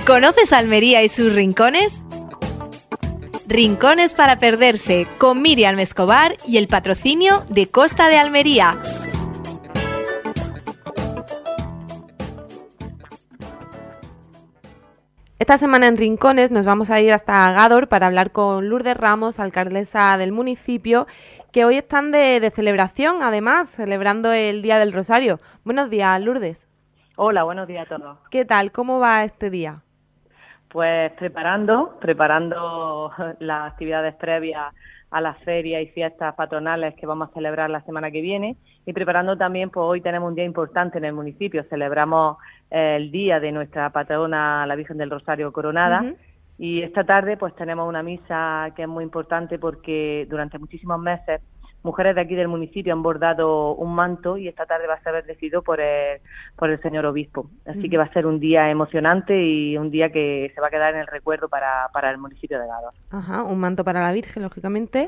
¿Conoces Almería y sus rincones? Rincones para perderse, con Miriam Escobar y el patrocinio de Costa de Almería. Esta semana en Rincones nos vamos a ir hasta Gádor para hablar con Lourdes Ramos, alcaldesa del municipio, que hoy están de celebración, además, celebrando el Día del Rosario. Buenos días, Lourdes. Hola, buenos días a todos. ¿Qué tal? ¿Cómo va este día? Pues preparando las actividades previas a las ferias y fiestas patronales que vamos a celebrar la semana que viene, y preparando también, pues hoy tenemos un día importante en el municipio. Celebramos el día de nuestra patrona, la Virgen del Rosario Coronada. Y esta tarde pues tenemos una misa que es muy importante porque durante muchísimos meses mujeres de aquí del municipio han bordado un manto y esta tarde va a ser bendecido por el señor obispo. Así que va a ser un día emocionante y un día que se va a quedar en el recuerdo para el municipio de Gádor. Ajá, un manto para la Virgen, lógicamente.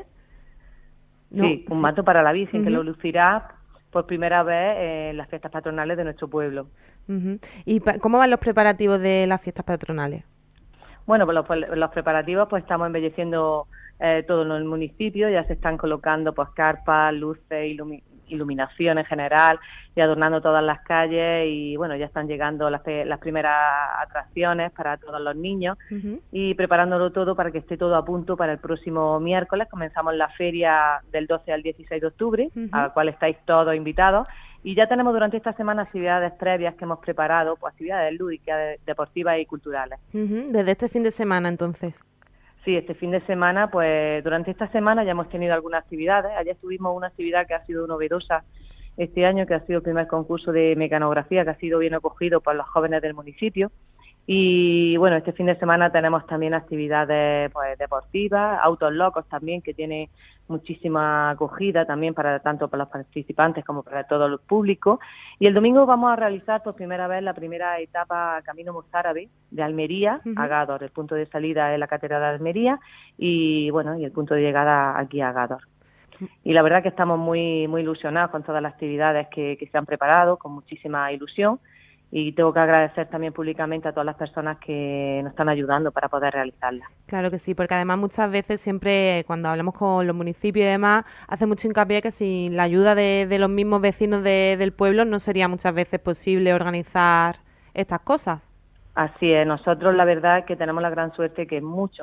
Sí, un manto para la Virgen que lo lucirá por primera vez en las fiestas patronales de nuestro pueblo. ¿Y cómo van los preparativos de las fiestas patronales? Bueno, pues los preparativos, pues estamos embelleciendo todo en el municipio. Ya se están colocando pues carpas, luces, iluminación en general y adornando todas las calles, y bueno, ya están llegando las primeras atracciones para todos los niños y preparándolo todo para que esté todo a punto para el próximo miércoles. Comenzamos la feria del 12 al 16 de octubre, a la cual estáis todos invitados. Y ya tenemos durante esta semana actividades previas que hemos preparado, pues actividades lúdicas, deportivas y culturales. Desde este fin de semana, entonces. Sí, este fin de semana, pues durante esta semana ya hemos tenido algunas actividades. Ayer tuvimos una actividad que ha sido novedosa este año, que ha sido el primer concurso de mecanografía, que ha sido bien acogido por los jóvenes del municipio. Y bueno, este fin de semana tenemos también actividades pues deportivas, autos locos también, que tiene muchísima acogida también tanto para los participantes como para todo el público. Y el domingo vamos a realizar por primera vez la primera etapa Camino Mozárabe de Almería a Gádor. El punto de salida es la Catedral de Almería y bueno, y el punto de llegada aquí a Gádor. Y la verdad que estamos muy ilusionados con todas las actividades que se han preparado, con muchísima ilusión. Y tengo que agradecer también públicamente a todas las personas que nos están ayudando para poder realizarlas. Claro que sí, porque además muchas veces siempre cuando hablamos con los municipios y demás, hace mucho hincapié que sin la ayuda de los mismos vecinos del pueblo no sería muchas veces posible organizar estas cosas. Así es, nosotros la verdad es que tenemos la gran suerte que muchos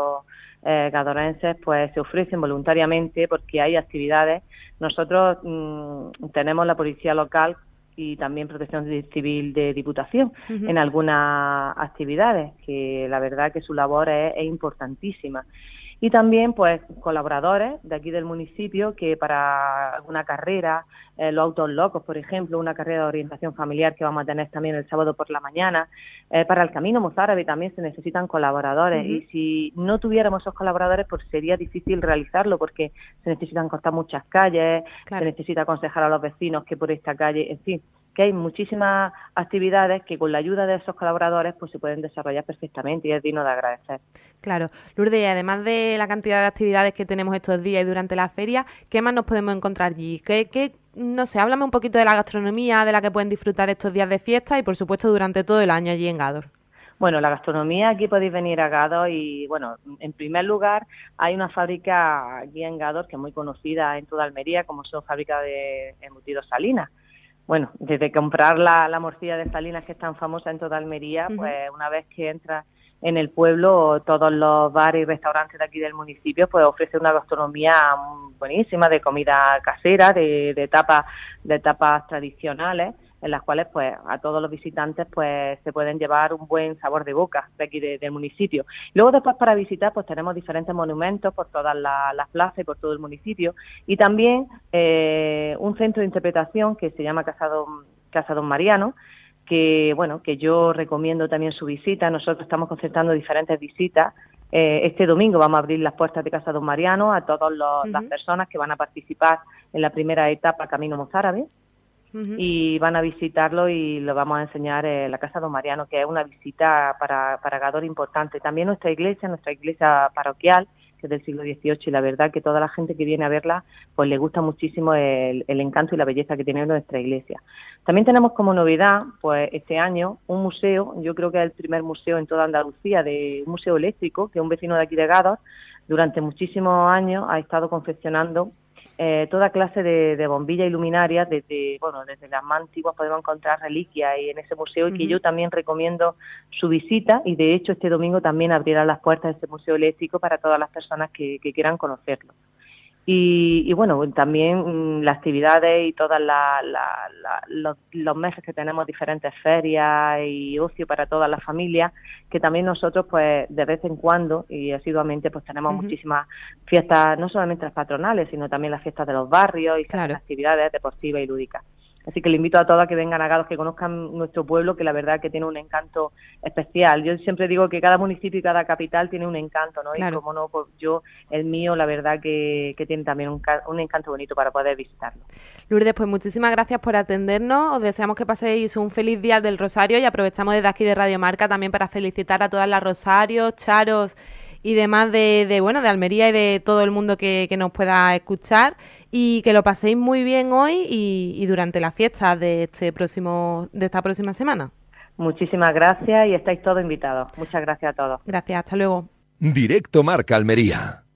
gadorenses pues se ofrecen voluntariamente porque hay actividades. Nosotros tenemos la policía local y también Protección Civil de Diputación en algunas actividades, que la verdad que su labor es importantísima. Y también pues colaboradores de aquí del municipio que para alguna carrera, los autos locos, por ejemplo, una carrera de orientación familiar que vamos a tener también el sábado por la mañana, para el Camino Mozárabe también se necesitan colaboradores y si no tuviéramos esos colaboradores pues sería difícil realizarlo porque se necesitan cortar muchas calles, se necesita aconsejar a los vecinos que por esta calle, en fin, que hay muchísimas actividades que con la ayuda de esos colaboradores pues se pueden desarrollar perfectamente y es digno de agradecer. Claro. Lourdes, y además de la cantidad de actividades que tenemos estos días y durante la feria, ¿qué más nos podemos encontrar allí? No sé, háblame un poquito de la gastronomía de la que pueden disfrutar estos días de fiesta y por supuesto durante todo el año allí en Gádor. Bueno, la gastronomía, aquí podéis venir a Gádor y, bueno, en primer lugar hay una fábrica aquí en Gádor que es muy conocida en toda Almería, como son fábricas de embutidos Salinas. Bueno, desde comprar la morcilla de Salinas, que es tan famosa en toda Almería, pues una vez que entras en el pueblo, todos los bares y restaurantes de aquí del municipio pues ofrecen una gastronomía buenísima de comida casera, de tapas tradicionales, en las cuales pues a todos los visitantes pues se pueden llevar un buen sabor de boca de aquí del municipio. Luego después para visitar pues tenemos diferentes monumentos por todas las plazas y por todo el municipio y también un centro de interpretación que se llama Casa Don Mariano, que bueno, que yo recomiendo también su visita. Nosotros estamos concertando diferentes visitas. Este domingo vamos a abrir las puertas de Casa Don Mariano a todas las personas que van a participar en la primera etapa Camino Mozárabe. Y van a visitarlo y lo vamos a enseñar la Casa Don Mariano, que es una visita para Gádor importante. También nuestra iglesia parroquial, que es del siglo XVIII, y la verdad que toda la gente que viene a verla pues le gusta muchísimo el encanto y la belleza que tiene nuestra iglesia. También tenemos como novedad, pues este año, un museo, yo creo que es el primer museo en toda Andalucía, de un museo eléctrico, que un vecino de aquí de Gados, durante muchísimos años ha estado confeccionando toda clase de bombillas y luminarias, desde las más antiguas podemos encontrar reliquias y en ese museo, y que yo también recomiendo su visita, y de hecho este domingo también abrirá las puertas de este museo eléctrico para todas las personas que quieran conocerlo. Y bueno, también las actividades y todos los meses que tenemos diferentes ferias y ocio para todas las familias, que también nosotros pues de vez en cuando y asiduamente pues tenemos muchísimas fiestas, no solamente las patronales, sino también las fiestas de los barrios y las actividades deportivas y lúdicas. Así que le invito a todas a que vengan a Gados, que conozcan nuestro pueblo, que la verdad que tiene un encanto especial. Yo siempre digo que cada municipio y cada capital tiene un encanto, ¿no? Claro. Y como no, pues el mío, la verdad que tiene también un encanto bonito para poder visitarlo. Lourdes, pues muchísimas gracias por atendernos. Os deseamos que paséis un feliz día del Rosario y aprovechamos desde aquí de Radio Marca también para felicitar a todas las Rosarios, Charos y demás de Almería y de todo el mundo que nos pueda escuchar, y que lo paséis muy bien hoy y durante la fiesta de esta próxima semana. Muchísimas gracias y estáis todos invitados. Muchas gracias a todos. Gracias, hasta luego. Directo Marca Almería.